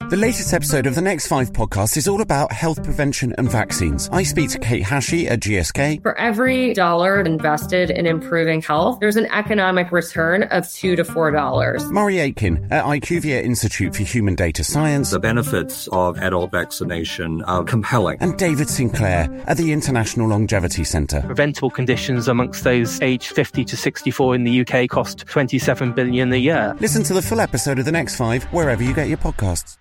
The latest episode of the Next 5 podcast is all about health prevention and vaccines. I speak to Kate Hashey at GSK. For every dollar invested in improving health, there's an economic return of $2 to $4. Murray Aitken at IQVIA Institute for Human Data Science. The benefits of adult vaccination are compelling. And David Sinclair at the International Longevity Centre. Preventable conditions amongst those aged 50 to 64 in the UK cost $27 billion a year. Listen to the full episode of The Next 5 wherever you get your podcasts.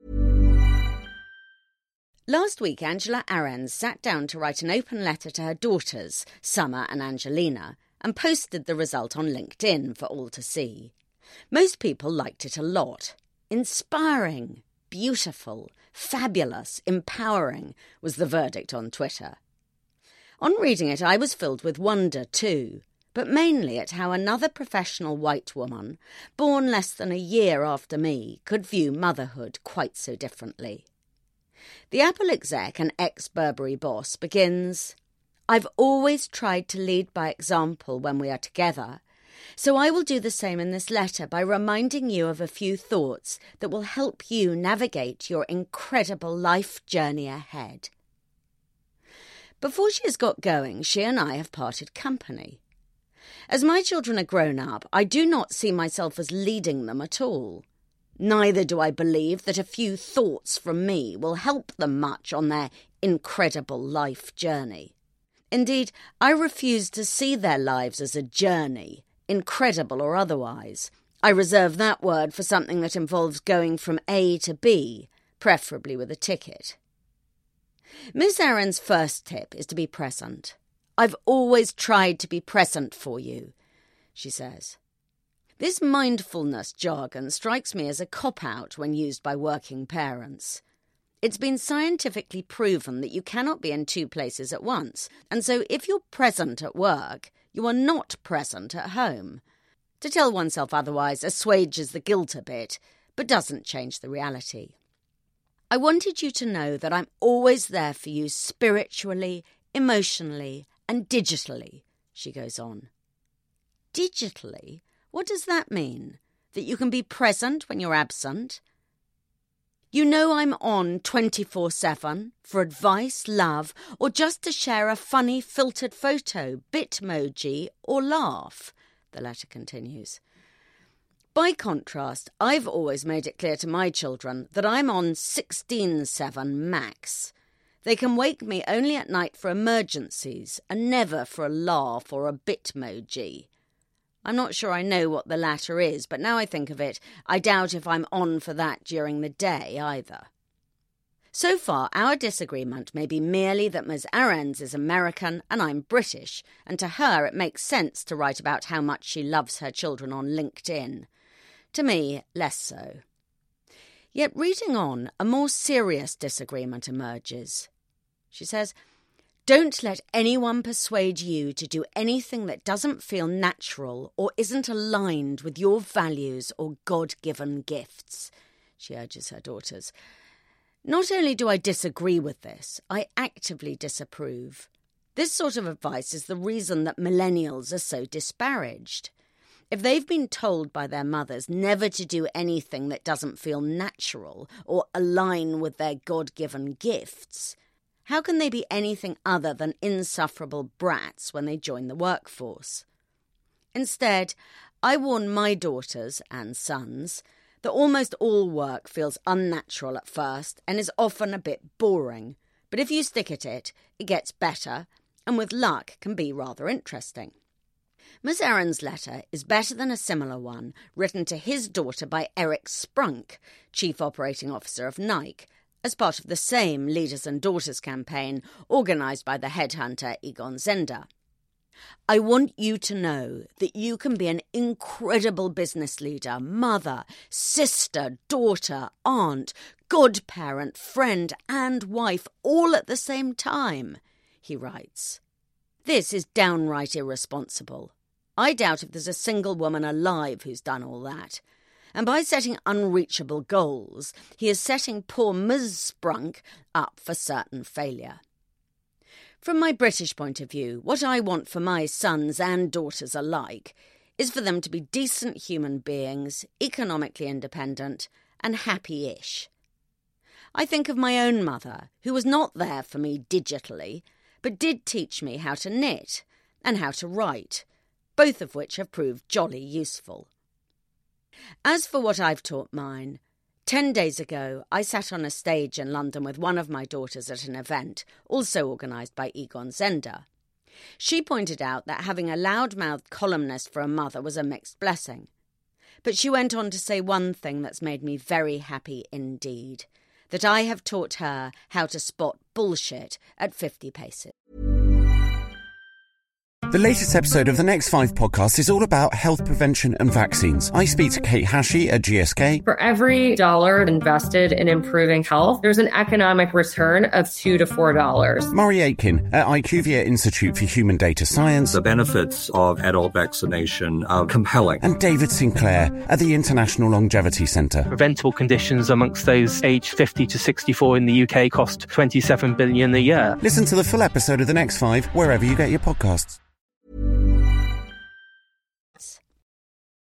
Last week, Angela Ahrendts sat down to write an open letter to her daughters, Summer and Angelina, and posted the result on LinkedIn for all to see. Most people liked it a lot. Inspiring, beautiful, fabulous, empowering was the verdict on Twitter. On reading it, I was filled with wonder too, but mainly at how another professional white woman, born less than a year after me, could view motherhood quite so differently. The Apple exec and ex-Burberry boss begins, "I've always tried to lead by example when we are together, so I will do the same in this letter by reminding you of a few thoughts that will help you navigate your incredible life journey ahead." Before she has got going, she and I have parted company. As my children are grown up, I do not see myself as leading them at all. Neither do I believe that a few thoughts from me will help them much on their incredible life journey. Indeed, I refuse to see their lives as a journey, incredible or otherwise. I reserve that word for something that involves going from A to B, preferably with a ticket. Miss Ahrendts' first tip is to be present. "I've always tried to be present for you," she says. This mindfulness jargon strikes me as a cop-out when used by working parents. It's been scientifically proven that you cannot be in two places at once, and so if you're present at work, you are not present at home. To tell oneself otherwise assuages the guilt a bit, but doesn't change the reality. "I wanted you to know that I'm always there for you spiritually, emotionally, and digitally," she goes on. Digitally? What does that mean? That you can be present when you're absent? "You know I'm on 24/7 for advice, love, or just to share a funny filtered photo, bitmoji, or laugh," the letter continues. By contrast, I've always made it clear to my children that I'm on 16/7 max. They can wake me only at night for emergencies and never for a laugh or a bitmoji. I'm not sure I know what the latter is, but now I think of it, I doubt if I'm on for that during the day either. So far, our disagreement may be merely that Ms. Ahrendts is American and I'm British, and to her it makes sense to write about how much she loves her children on LinkedIn. To me, less so. Yet reading on, a more serious disagreement emerges. She says, "Don't let anyone persuade you to do anything that doesn't feel natural or isn't aligned with your values or God-given gifts," she urges her daughters. Not only do I disagree with this, I actively disapprove. This sort of advice is the reason that millennials are so disparaged. If they've been told by their mothers never to do anything that doesn't feel natural or align with their God-given gifts, how can they be anything other than insufferable brats when they join the workforce? Instead, I warn my daughters and sons that almost all work feels unnatural at first and is often a bit boring, but if you stick at it, it gets better and with luck can be rather interesting. Miss Ahrendts' letter is better than a similar one written to his daughter by Eric Sprunk, Chief Operating Officer of Nike, as part of the same Leaders and Daughters campaign organised by the headhunter Egon Zehnder. "I want you to know that you can be an incredible business leader, mother, sister, daughter, aunt, godparent, friend and wife all at the same time," he writes. This is downright irresponsible. I doubt if there's a single woman alive who's done all that. And by setting unreachable goals, he is setting poor Ms. Sprunk up for certain failure. From my British point of view, what I want for my sons and daughters alike is for them to be decent human beings, economically independent and happy-ish. I think of my own mother, who was not there for me digitally, but did teach me how to knit and how to write, both of which have proved jolly useful. As for what I've taught mine, 10 days ago I sat on a stage in London with one of my daughters at an event, also organised by Egon Zehnder. She pointed out that having a loud-mouthed columnist for a mother was a mixed blessing. But she went on to say one thing that's made me very happy indeed, that I have taught her how to spot bullshit at 50 paces. The latest episode of the Next 5 podcast is all about health prevention and vaccines. I speak to Kate Hashey at GSK. For every dollar invested in improving health, there's an economic return of $2 to $4. Murray Aitken at IQVIA Institute for Human Data Science. The benefits of adult vaccination are compelling. And David Sinclair at the International Longevity Centre. Preventable conditions amongst those aged 50 to 64 in the UK cost $27 billion a year. Listen to the full episode of the Next 5 wherever you get your podcasts.